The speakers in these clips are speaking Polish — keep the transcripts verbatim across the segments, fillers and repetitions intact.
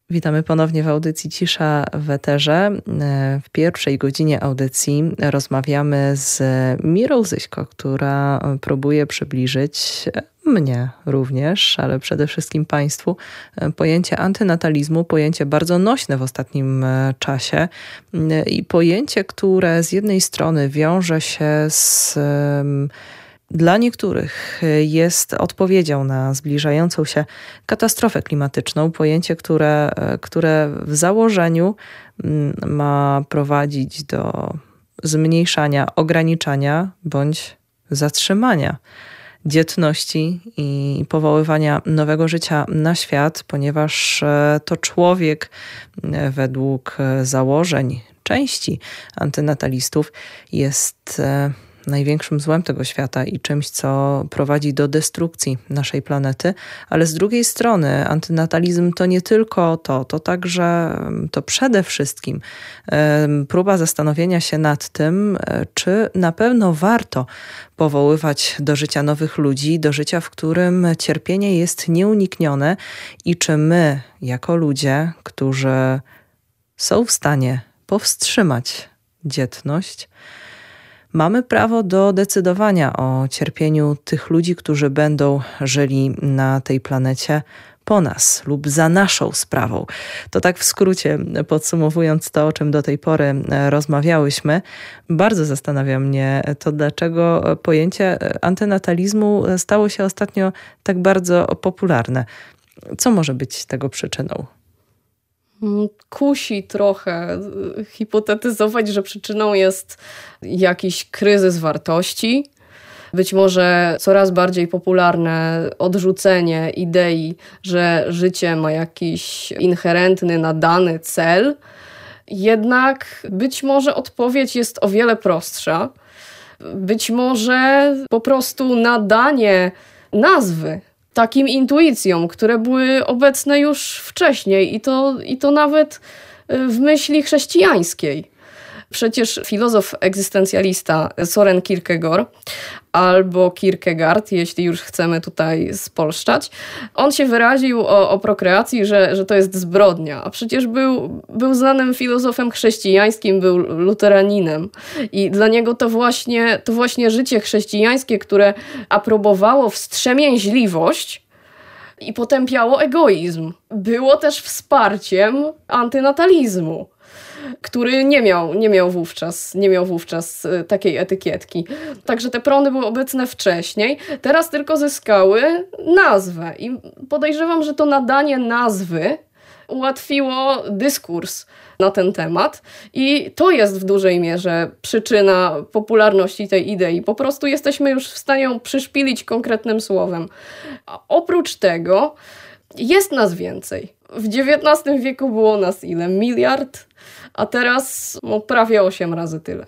Witamy ponownie w audycji Cisza w eterze. W pierwszej godzinie audycji rozmawiamy z Mirą Zyśko, która próbuje przybliżyć mnie również, ale przede wszystkim Państwu, pojęcie antynatalizmu, pojęcie bardzo nośne w ostatnim czasie i pojęcie, które z jednej strony wiąże się z... dla niektórych jest odpowiedzią na zbliżającą się katastrofę klimatyczną. Pojęcie, które, które w założeniu ma prowadzić do zmniejszania, ograniczania bądź zatrzymania dzietności i powoływania nowego życia na świat, ponieważ to człowiek według założeń części antynatalistów jest największym złem tego świata i czymś, co prowadzi do destrukcji naszej planety, ale z drugiej strony antynatalizm to nie tylko to, to także, to przede wszystkim próba zastanowienia się nad tym, czy na pewno warto powoływać do życia nowych ludzi, do życia, w którym cierpienie jest nieuniknione i czy my, jako ludzie, którzy są w stanie powstrzymać dzietność, mamy prawo do decydowania o cierpieniu tych ludzi, którzy będą żyli na tej planecie po nas lub za naszą sprawą. To tak w skrócie podsumowując to, o czym do tej pory rozmawiałyśmy. Bardzo zastanawia mnie to, dlaczego pojęcie antynatalizmu stało się ostatnio tak bardzo popularne. Co może być tego przyczyną? Kusi trochę hipotetyzować, że przyczyną jest jakiś kryzys wartości. Być może coraz bardziej popularne odrzucenie idei, że życie ma jakiś inherentny, nadany cel. Jednak być może odpowiedź jest o wiele prostsza. Być może po prostu nadanie nazwy takim intuicjom, które były obecne już wcześniej i to, i to nawet w myśli chrześcijańskiej. Przecież filozof egzystencjalista Soren Kierkegaard, albo Kierkegaard, jeśli już chcemy tutaj spolszczać, on się wyraził o, o prokreacji, że, że to jest zbrodnia, a przecież był, był znanym filozofem chrześcijańskim, był luteraninem i dla niego to właśnie, to właśnie życie chrześcijańskie, które aprobowało wstrzemięźliwość i potępiało egoizm, było też wsparciem antynatalizmu, który nie miał, nie miał wówczas, nie miał wówczas takiej etykietki. Także te prądy były obecne wcześniej, teraz tylko zyskały nazwę i podejrzewam, że to nadanie nazwy ułatwiło dyskurs na ten temat i to jest w dużej mierze przyczyna popularności tej idei. Po prostu jesteśmy już w stanie ją przyszpilić konkretnym słowem. A oprócz tego jest nas więcej. W dziewiętnastym wieku było nas ile? Miliard? A teraz no, prawie osiem razy tyle.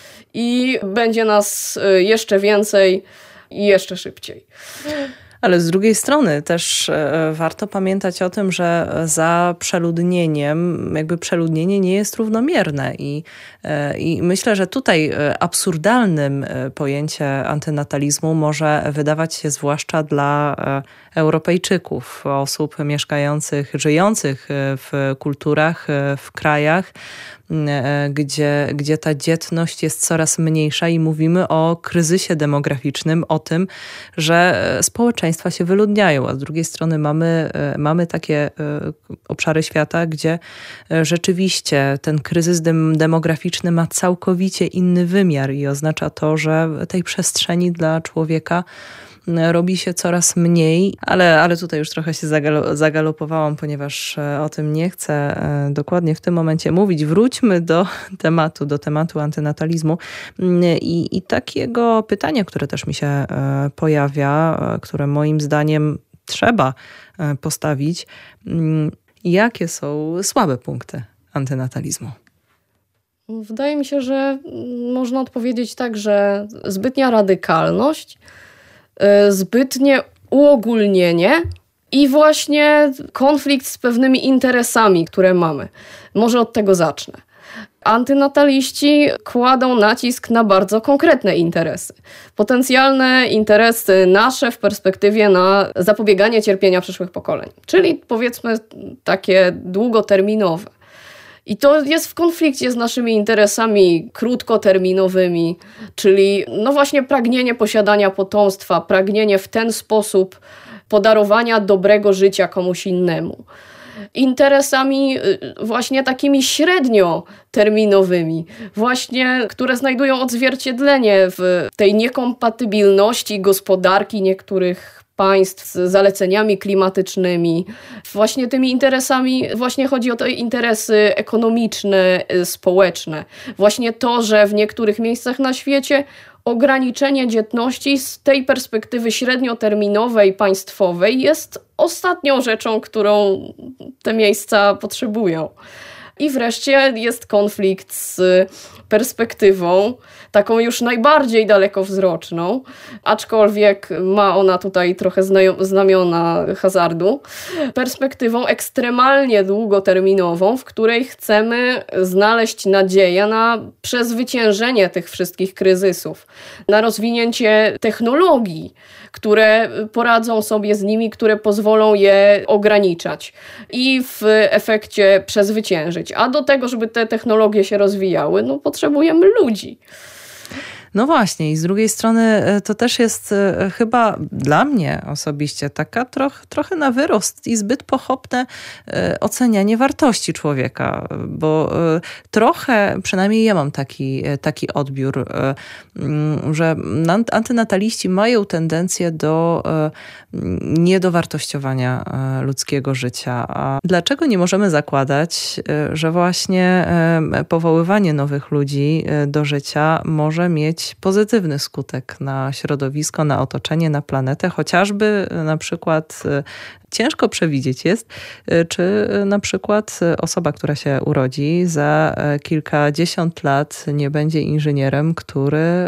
I będzie nas jeszcze więcej i jeszcze szybciej. Ale z drugiej strony też warto pamiętać o tym, że za przeludnieniem, jakby przeludnienie nie jest równomierne i, i myślę, że tutaj absurdalnym pojęcie antynatalizmu może wydawać się zwłaszcza dla Europejczyków, osób mieszkających, żyjących w kulturach, w krajach, Gdzie, gdzie ta dzietność jest coraz mniejsza i mówimy o kryzysie demograficznym, o tym, że społeczeństwa się wyludniają, a z drugiej strony mamy, mamy takie obszary świata, gdzie rzeczywiście ten kryzys dem- demograficzny ma całkowicie inny wymiar i oznacza to, że tej przestrzeni dla człowieka robi się coraz mniej, ale, ale tutaj już trochę się zagalo, zagalopowałam, ponieważ o tym nie chcę dokładnie w tym momencie mówić. Wróćmy do tematu, do tematu antynatalizmu i, i takiego pytania, które też mi się pojawia, które moim zdaniem trzeba postawić. Jakie są słabe punkty antynatalizmu? Wydaje mi się, że można odpowiedzieć tak, że zbytnia radykalność, zbytnie uogólnienie i właśnie konflikt z pewnymi interesami, które mamy. Może od tego zacznę. Antynataliści kładą nacisk na bardzo konkretne interesy. Potencjalne interesy nasze w perspektywie na zapobieganie cierpienia przyszłych pokoleń. Czyli powiedzmy takie długoterminowe. I to jest w konflikcie z naszymi interesami krótkoterminowymi, czyli no właśnie pragnienie posiadania potomstwa, pragnienie w ten sposób podarowania dobrego życia komuś innemu. Interesami właśnie takimi średnioterminowymi, właśnie, które znajdują odzwierciedlenie w tej niekompatybilności gospodarki niektórych państw z zaleceniami klimatycznymi. Właśnie tymi interesami, właśnie chodzi o te interesy ekonomiczne, społeczne. Właśnie to, że w niektórych miejscach na świecie ograniczenie dzietności z tej perspektywy średnioterminowej, państwowej jest ostatnią rzeczą, którą te miejsca potrzebują. I wreszcie jest konflikt z perspektywą, taką już najbardziej dalekowzroczną, aczkolwiek ma ona tutaj trochę znamiona hazardu, perspektywą ekstremalnie długoterminową, w której chcemy znaleźć nadzieję na przezwyciężenie tych wszystkich kryzysów, na rozwinięcie technologii, które poradzą sobie z nimi, które pozwolą je ograniczać i w efekcie przezwyciężyć. A do tego, żeby te technologie się rozwijały, no potrzebujemy ludzi. No właśnie i z drugiej strony to też jest chyba dla mnie osobiście taka troch, trochę na wyrost i zbyt pochopne ocenianie wartości człowieka, bo trochę, przynajmniej ja mam taki, taki odbiór, że antynataliści mają tendencję do niedowartościowania ludzkiego życia. A dlaczego nie możemy zakładać, że właśnie powoływanie nowych ludzi do życia może mieć pozytywny skutek na środowisko, na otoczenie, na planetę, chociażby na przykład ciężko przewidzieć jest, czy na przykład osoba, która się urodzi za kilkadziesiąt lat nie będzie inżynierem, który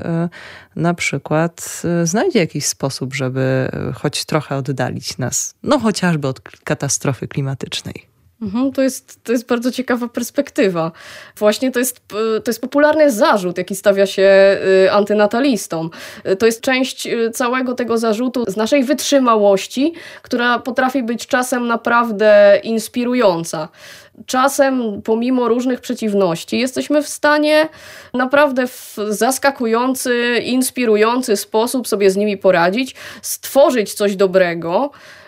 na przykład znajdzie jakiś sposób, żeby choć trochę oddalić nas, no chociażby od katastrofy klimatycznej. To jest, to jest bardzo ciekawa perspektywa. Właśnie to jest, to jest popularny zarzut, jaki stawia się antynatalistom. To jest część całego tego zarzutu z naszej wytrzymałości, która potrafi być czasem naprawdę inspirująca. Czasem, pomimo różnych przeciwności, jesteśmy w stanie naprawdę w zaskakujący, inspirujący sposób sobie z nimi poradzić, stworzyć coś dobrego,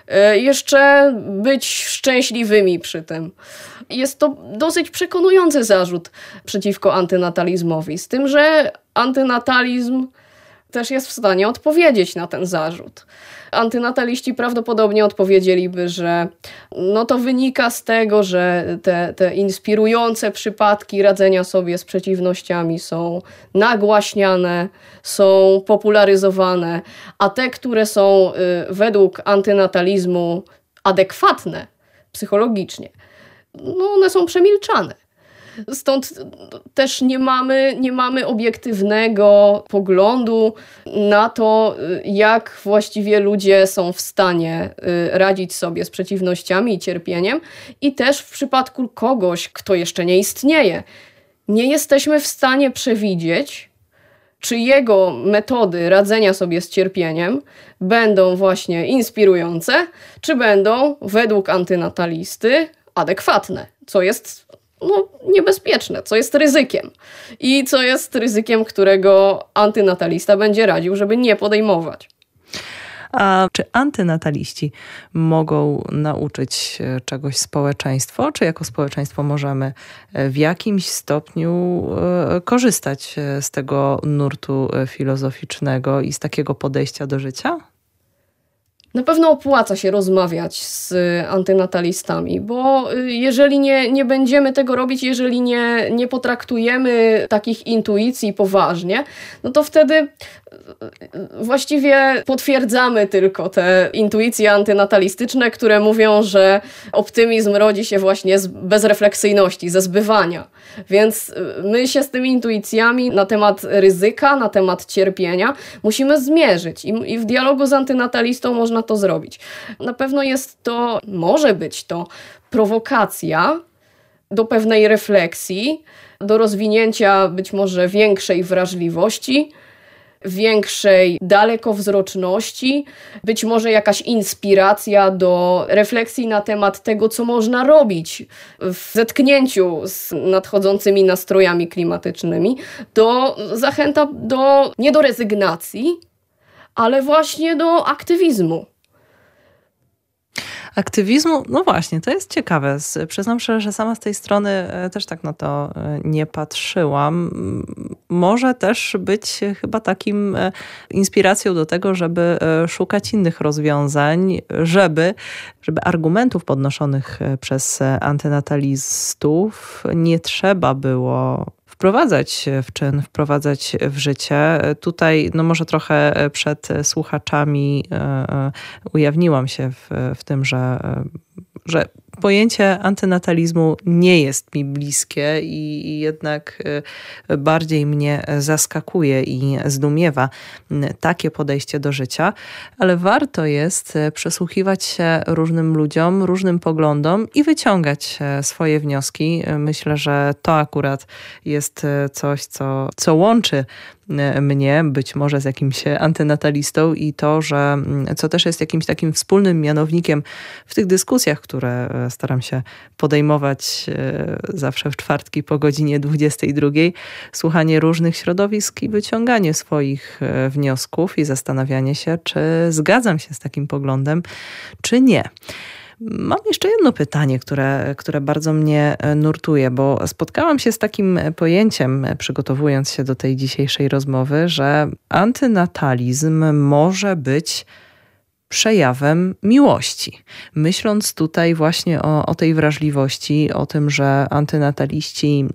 jeszcze być szczęśliwymi przy tym. Jest to dosyć przekonujący zarzut przeciwko antynatalizmowi, z tym, że antynatalizm też jest w stanie odpowiedzieć na ten zarzut. Antynataliści prawdopodobnie odpowiedzieliby, że no to wynika z tego, że te, te inspirujące przypadki radzenia sobie z przeciwnościami są nagłaśniane, są popularyzowane, a te, które są y, według antynatalizmu adekwatne psychologicznie, no one są przemilczane. Stąd też nie mamy, nie mamy obiektywnego poglądu na to, jak właściwie ludzie są w stanie radzić sobie z przeciwnościami i cierpieniem. I też w przypadku kogoś, kto jeszcze nie istnieje, nie jesteśmy w stanie przewidzieć, czy jego metody radzenia sobie z cierpieniem będą właśnie inspirujące, czy będą według antynatalisty adekwatne, co jest no, niebezpieczne, co jest ryzykiem. I co jest ryzykiem, którego antynatalista będzie radził, żeby nie podejmować. A czy antynataliści mogą nauczyć czegoś społeczeństwo? Czy jako społeczeństwo możemy w jakimś stopniu korzystać z tego nurtu filozoficznego i z takiego podejścia do życia? Na pewno opłaca się rozmawiać z antynatalistami, bo jeżeli nie, nie będziemy tego robić, jeżeli nie, nie potraktujemy takich intuicji poważnie, no to wtedy właściwie potwierdzamy tylko te intuicje antynatalistyczne, które mówią, że optymizm rodzi się właśnie z bezrefleksyjności, ze zbywania. Więc my się z tymi intuicjami na temat ryzyka, na temat cierpienia musimy zmierzyć i, i w dialogu z antynatalistą można to zrobić. Na pewno jest to, może być to prowokacja do pewnej refleksji, do rozwinięcia być może większej wrażliwości, większej dalekowzroczności, być może jakaś inspiracja do refleksji na temat tego, co można robić w zetknięciu z nadchodzącymi nastrojami klimatycznymi, do zachęta do, nie do rezygnacji, ale właśnie do aktywizmu. Aktywizmu, no właśnie, to jest ciekawe. Przyznam szczerze, że sama z tej strony też tak na to nie patrzyłam. Może też być chyba takim inspiracją do tego, żeby szukać innych rozwiązań, żeby, żeby argumentów podnoszonych przez antynatalistów nie trzeba było wprowadzać w czyn, wprowadzać w życie. Tutaj no może trochę przed słuchaczami ujawniłam się w, w tym, że, że pojęcie antynatalizmu nie jest mi bliskie i, i jednak bardziej mnie zaskakuje i zdumiewa takie podejście do życia, ale warto jest przysłuchiwać się różnym ludziom, różnym poglądom i wyciągać swoje wnioski. Myślę, że to akurat jest coś, co, co łączy mnie być może z jakimś antynatalistą i to, że co też jest jakimś takim wspólnym mianownikiem w tych dyskusjach, które staram się podejmować zawsze w czwartki po godzinie dwudziestej drugiej, słuchanie różnych środowisk i wyciąganie swoich wniosków i zastanawianie się, czy zgadzam się z takim poglądem, czy nie. Mam jeszcze jedno pytanie, które, które bardzo mnie nurtuje, bo spotkałam się z takim pojęciem, przygotowując się do tej dzisiejszej rozmowy, że antynatalizm może być przejawem miłości. Myśląc tutaj właśnie o, o tej wrażliwości, o tym, że antynataliści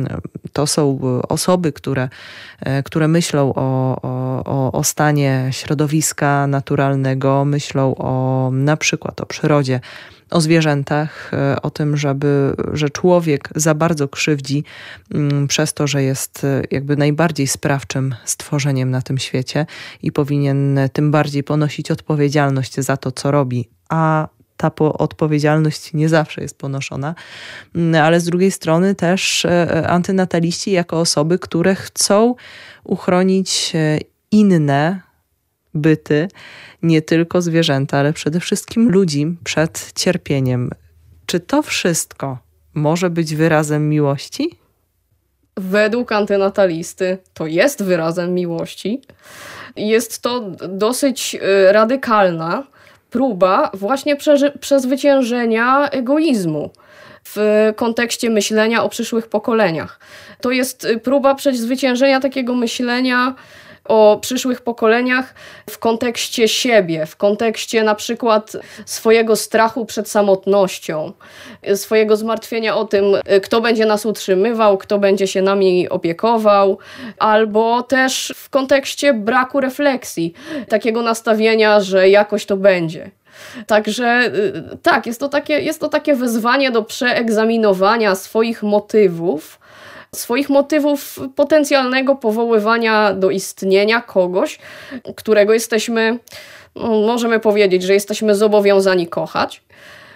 to są osoby, które, które myślą o, o, o stanie środowiska naturalnego, myślą o na przykład o przyrodzie, o zwierzętach, o tym, żeby, że człowiek za bardzo krzywdzi przez to, że jest jakby najbardziej sprawczym stworzeniem na tym świecie i powinien tym bardziej ponosić odpowiedzialność za to, co robi, a ta odpowiedzialność nie zawsze jest ponoszona, ale z drugiej strony też antynataliści jako osoby, które chcą uchronić inne byty, nie tylko zwierzęta, ale przede wszystkim ludzi przed cierpieniem. Czy to wszystko może być wyrazem miłości? Według antynatalisty to jest wyrazem miłości. Jest to dosyć radykalna próba właśnie przezwyciężenia egoizmu w kontekście myślenia o przyszłych pokoleniach. To jest próba przezwyciężenia takiego myślenia o przyszłych pokoleniach w kontekście siebie, w kontekście na przykład swojego strachu przed samotnością, swojego zmartwienia o tym, kto będzie nas utrzymywał, kto będzie się nami opiekował, albo też w kontekście braku refleksji, takiego nastawienia, że jakoś to będzie. Także tak, jest to takie, jest to takie wezwanie do przeegzaminowania swoich motywów, swoich motywów potencjalnego powoływania do istnienia kogoś, którego jesteśmy, no, możemy powiedzieć, że jesteśmy zobowiązani kochać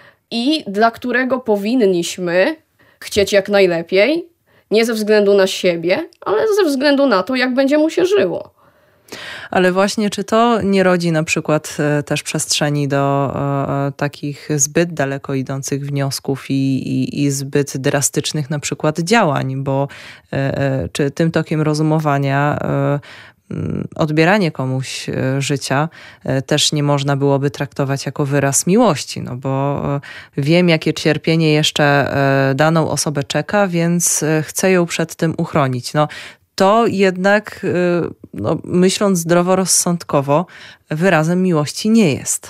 i dla którego powinniśmy chcieć jak najlepiej, nie ze względu na siebie, ale ze względu na to, jak będzie mu się żyło. Ale właśnie, czy to nie rodzi na przykład też przestrzeni do e, takich zbyt daleko idących wniosków i, i, i zbyt drastycznych na przykład działań, bo e, czy tym tokiem rozumowania e, odbieranie komuś życia też nie można byłoby traktować jako wyraz miłości, no bo wiem, jakie cierpienie jeszcze daną osobę czeka, więc chcę ją przed tym uchronić. No, to jednak, no, myśląc zdroworozsądkowo, wyrazem miłości nie jest.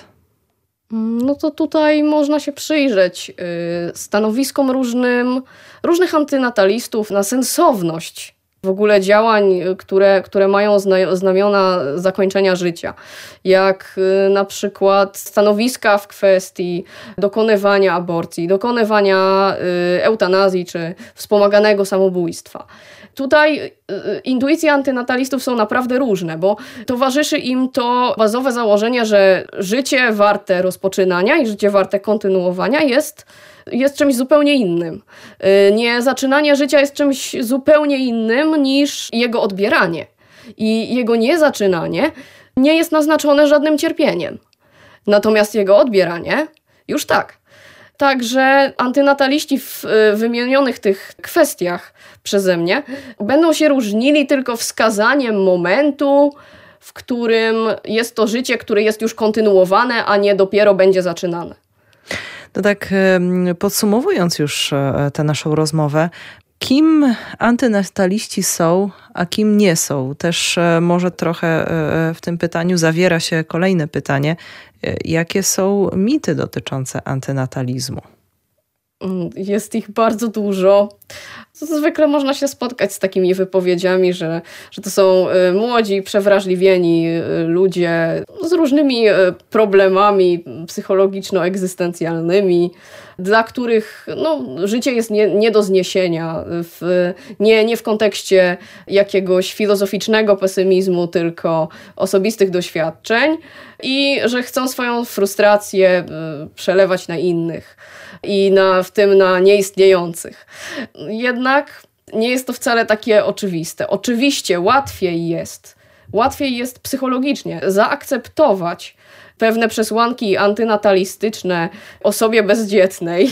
No to tutaj można się przyjrzeć stanowiskom różnym, różnych antynatalistów na sensowność w ogóle działań, które, które mają znamiona zakończenia życia. Jak na przykład stanowiska w kwestii dokonywania aborcji, dokonywania eutanazji czy wspomaganego samobójstwa. Tutaj intuicje antynatalistów są naprawdę różne, bo towarzyszy im to bazowe założenie, że życie warte rozpoczynania i życie warte kontynuowania jest jest czymś zupełnie innym. Nie zaczynanie życia jest czymś zupełnie innym niż jego odbieranie. I jego niezaczynanie nie jest naznaczone żadnym cierpieniem. Natomiast jego odbieranie już tak. Także antynataliści w wymienionych tych kwestiach przeze mnie będą się różnili tylko wskazaniem momentu, w którym jest to życie, które jest już kontynuowane, a nie dopiero będzie zaczynane. To tak podsumowując już tę naszą rozmowę, kim antynataliści są, a kim nie są? Też może trochę w tym pytaniu zawiera się kolejne pytanie. Jakie są mity dotyczące antynatalizmu? Jest ich bardzo dużo. Zwykle można się spotkać z takimi wypowiedziami, że, że to są młodzi, przewrażliwieni ludzie z różnymi problemami psychologiczno-egzystencjalnymi, dla których no, życie jest nie, nie do zniesienia. W, nie, nie w kontekście jakiegoś filozoficznego pesymizmu, tylko osobistych doświadczeń i że chcą swoją frustrację przelewać na innych i na, w tym na nieistniejących. Jednak nie jest to wcale takie oczywiste. Oczywiście łatwiej jest, łatwiej jest psychologicznie zaakceptować pewne przesłanki antynatalistyczne osobie bezdzietnej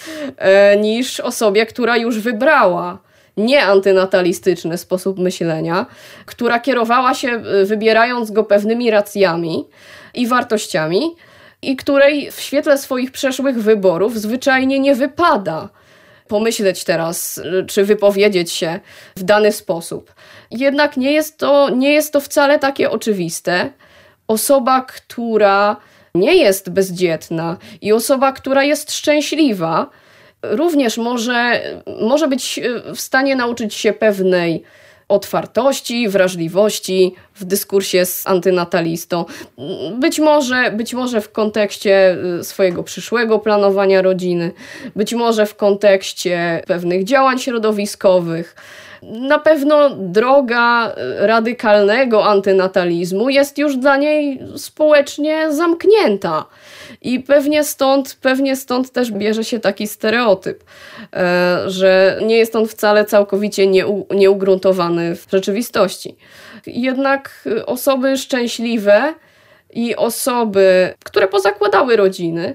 niż osobie, która już wybrała nieantynatalistyczny sposób myślenia, która kierowała się wybierając go pewnymi racjami i wartościami i której w świetle swoich przeszłych wyborów zwyczajnie nie wypada pomyśleć teraz, czy wypowiedzieć się w dany sposób. Jednak nie jest to, nie jest to wcale takie oczywiste. Osoba, która nie jest bezdzietna i osoba, która jest szczęśliwa, również może, może być w stanie nauczyć się pewnej otwartości, wrażliwości w dyskursie z antynatalistą. Być może, być może w kontekście swojego przyszłego planowania rodziny, być może w kontekście pewnych działań środowiskowych. Na pewno droga radykalnego antynatalizmu jest już dla niej społecznie zamknięta. I pewnie stąd, pewnie stąd też bierze się taki stereotyp, że nie jest on wcale całkowicie nieu, nieugruntowany w rzeczywistości. Jednak osoby szczęśliwe i osoby, które pozakładały rodziny,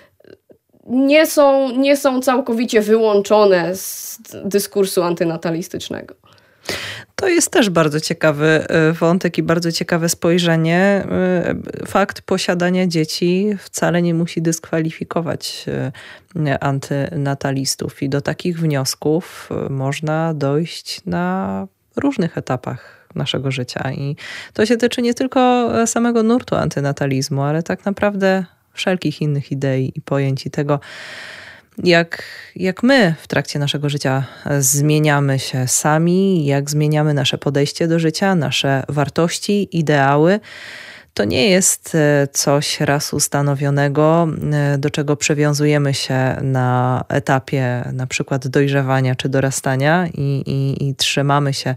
nie są, nie są całkowicie wyłączone z dyskursu antynatalistycznego. To jest też bardzo ciekawy wątek i bardzo ciekawe spojrzenie. Fakt posiadania dzieci wcale nie musi dyskwalifikować antynatalistów i do takich wniosków można dojść na różnych etapach naszego życia. I to się tyczy nie tylko samego nurtu antynatalizmu, ale tak naprawdę wszelkich innych idei i pojęć i tego, jak, jak my w trakcie naszego życia zmieniamy się sami, jak zmieniamy nasze podejście do życia, nasze wartości, ideały. To nie jest coś raz ustanowionego, do czego przywiązujemy się na etapie na przykład dojrzewania czy dorastania i, i, i trzymamy się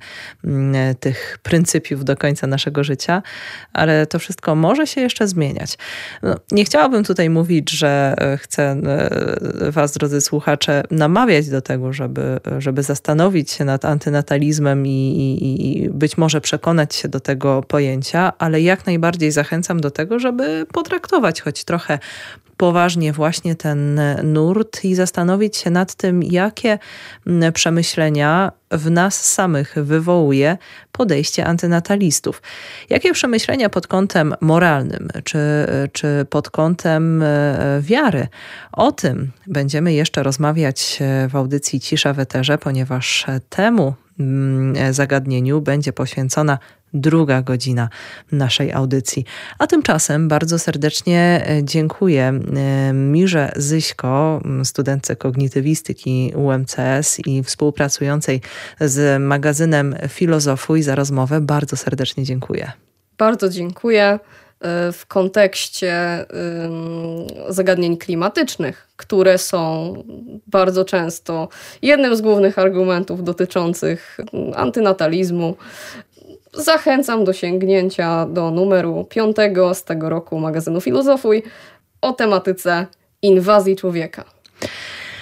tych pryncypiów do końca naszego życia, ale to wszystko może się jeszcze zmieniać. No, nie chciałabym tutaj mówić, że chcę was, drodzy słuchacze, namawiać do tego, żeby, żeby zastanowić się nad antynatalizmem i, i, i być może przekonać się do tego pojęcia, ale jak najbardziej zachęcam do tego, żeby potraktować choć trochę poważnie właśnie ten nurt i zastanowić się nad tym, jakie przemyślenia w nas samych wywołuje podejście antynatalistów. Jakie przemyślenia pod kątem moralnym czy, czy pod kątem wiary? O tym będziemy jeszcze rozmawiać w audycji Cisza w eterze, ponieważ temu zagadnieniu będzie poświęcona druga godzina naszej audycji. A tymczasem bardzo serdecznie dziękuję Mirze Zyśko, studentce kognitywistyki U M C S i współpracującej z magazynem Filozofuj, za rozmowę. Bardzo serdecznie dziękuję. Bardzo dziękuję. W kontekście zagadnień klimatycznych, które są bardzo często jednym z głównych argumentów dotyczących antynatalizmu, zachęcam do sięgnięcia do numeru piątego z tego roku magazynu Filozofuj o tematyce inwazji człowieka.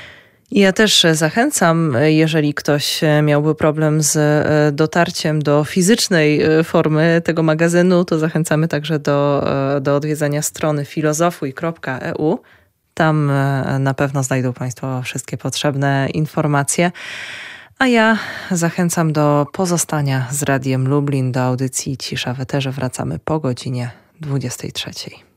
Ja też zachęcam, jeżeli ktoś miałby problem z dotarciem do fizycznej formy tego magazynu, to zachęcamy także do, do odwiedzenia strony filozofuj kropka e u. Tam na pewno znajdą Państwo wszystkie potrzebne informacje. A ja zachęcam do pozostania z Radiem Lublin, do audycji Cisza w Eterze. Wracamy po godzinie dwudziestej trzeciej.